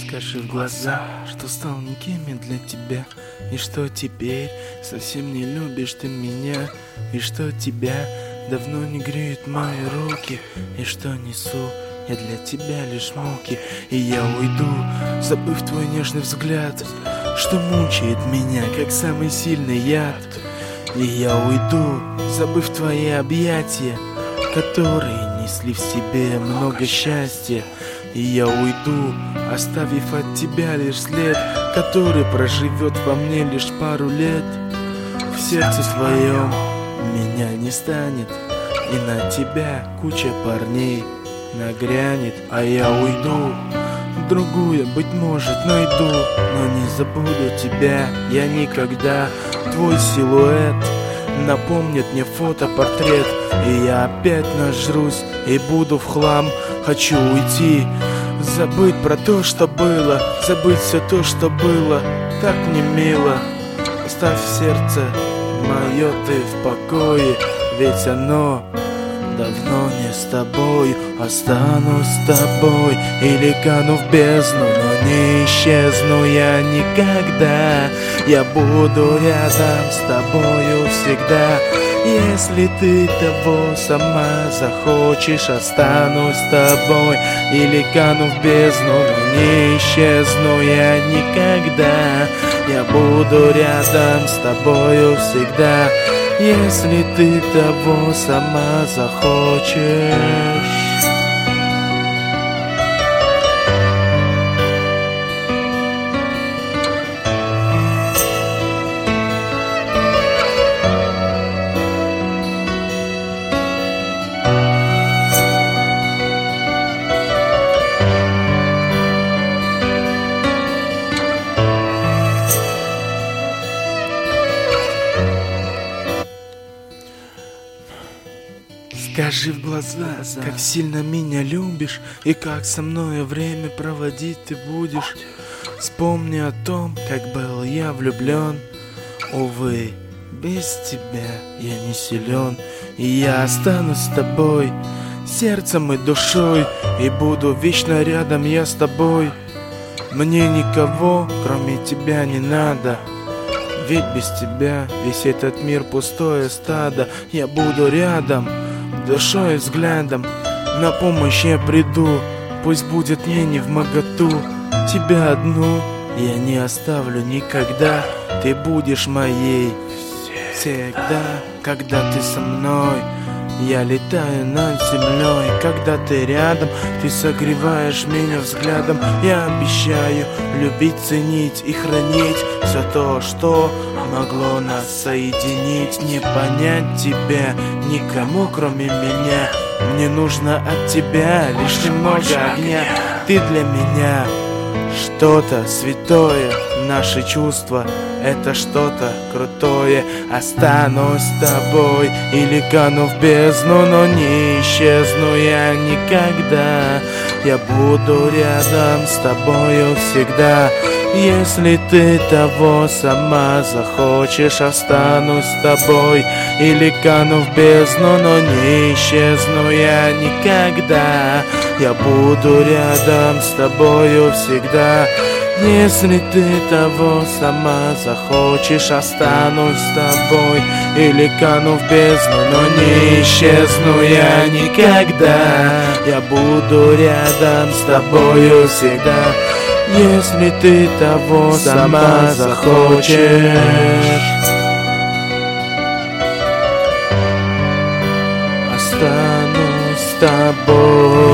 Скажи в глаза, что стал никем для тебя, и что теперь совсем не любишь ты меня, и что тебя давно не греют мои руки, и что несу я для тебя лишь муки. И я уйду, забыв твой нежный взгляд, что мучает меня, как самый сильный яд. И я уйду, забыв твои объятия, которые несли в себе много счастья. И я уйду, оставив от тебя лишь след, который проживет во мне лишь пару лет. В сердце твоем меня не станет, и на тебя куча парней нагрянет. А я уйду, другую, быть может, найду, но не забуду тебя я никогда. Твой силуэт напомнит мне фотопортрет, и я опять нажрусь и буду в хлам. Хочу уйти, забыть про то, что было, забыть все то, что было, так не мило. Оставь сердце мое ты в покое, ведь оно давно не с тобой. Останусь с тобой или кану в бездну, но не исчезну я никогда. Я буду рядом с тобою всегда. Если ты того сама захочешь, останусь с тобой или кану в бездну, но не исчезну я никогда. Я буду рядом с тобою всегда. Если ты того сама захочешь. Скажи в глаза, как сильно меня любишь, и как со мной время проводить ты будешь. Вспомни о том, как был я влюблен. Увы, без тебя я не силен, и я останусь с тобой сердцем и душой, и буду вечно рядом я с тобой. Мне никого, кроме тебя, не надо, ведь без тебя весь этот мир пустое стадо. Я буду рядом, душой и взглядом, на помощь я приду, пусть будет мне невмоготу. Тебя одну я не оставлю никогда, ты будешь моей всегда. Когда ты со мной, я летаю над землей. Когда ты рядом, ты согреваешь меня взглядом. Я обещаю любить, ценить и хранить все то, что могло нас соединить. Не понять тебя никому, кроме меня. Мне нужно от тебя лишь немного огня. Ты для меня что-то святое, наши чувства — это что-то крутое. Останусь с тобой или кану в бездну, но не исчезну я никогда. Я буду рядом с тобою всегда. Если ты того сама захочешь, останусь с тобой или кану в бездну, но не исчезну я никогда. Я буду рядом с тобою всегда. Если ты того сама захочешь, останусь с тобой или кану в бездну, но не исчезну я никогда. Я буду рядом с тобою всегда. Если ты того сама захочешь. Останусь с тобой.